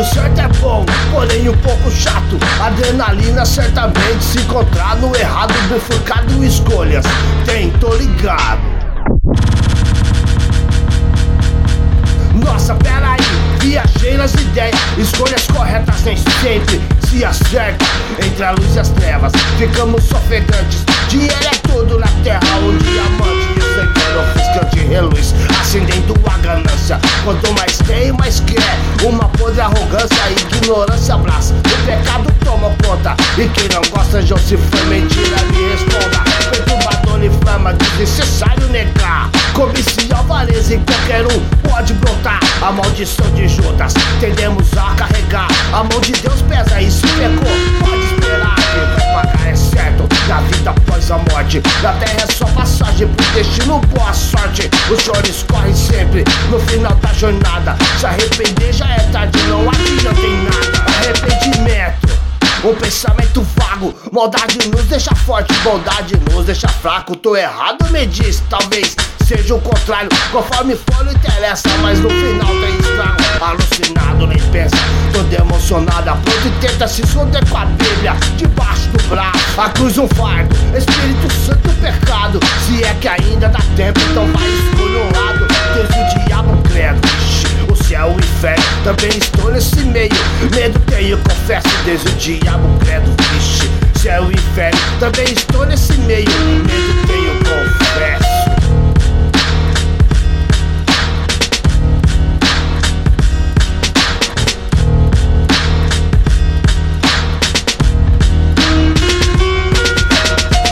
certo é bom, porém um pouco chato. Adrenalina certamente se encontrar no errado, bifurcado escolhas. Tem, tô ligado. Nossa, peraí, viajei nas ideias. Escolhas corretas nem sempre se acerta. Entre a luz e as trevas, ficamos ofegantes. Dinheiro é tudo na terra, um diamante e o sangueiro ofuscante reluz, acendendo a ganância. Quanto mais tem, mais quer. Uma podre arrogância, ignorância abraça. O pecado toma conta, e quem não gosta de se for mentira, me responda. Perturbador e flama, desnecessário negar. Cobiça e avareza em qualquer um pode brotar. A maldição de Judas tendemos a carregar. A mão de Deus pesa e se pecou, pode esperar. Quem vai pagar é certo, da vida após a morte. Da terra é só passagem pro destino, boa sorte. Os chores correm sempre no final da jornada. Se arrepender já é tarde, não adianta em nada. Arrependimento, um pensamento vago. Maldade nos deixa forte, bondade nos deixa fraco. Tô errado, me diz, talvez seja o contrário. Conforme for não interessa, mas no final tem estrago. Alucinado, nem pensa, todo emocionado. Pronto e tenta se esconder com a Bíblia debaixo do braço. A cruz um fardo, Espírito Santo pecado. Se é que ainda dá tempo, então vai escolher um lado. Deus e o diabo credo, o céu e o inferno, também estou nesse meio. Medo tenho, confesso, Deus e o diabo credo, vixe. Céu e inferno, também estou nesse meio. Medo tenho, confesso.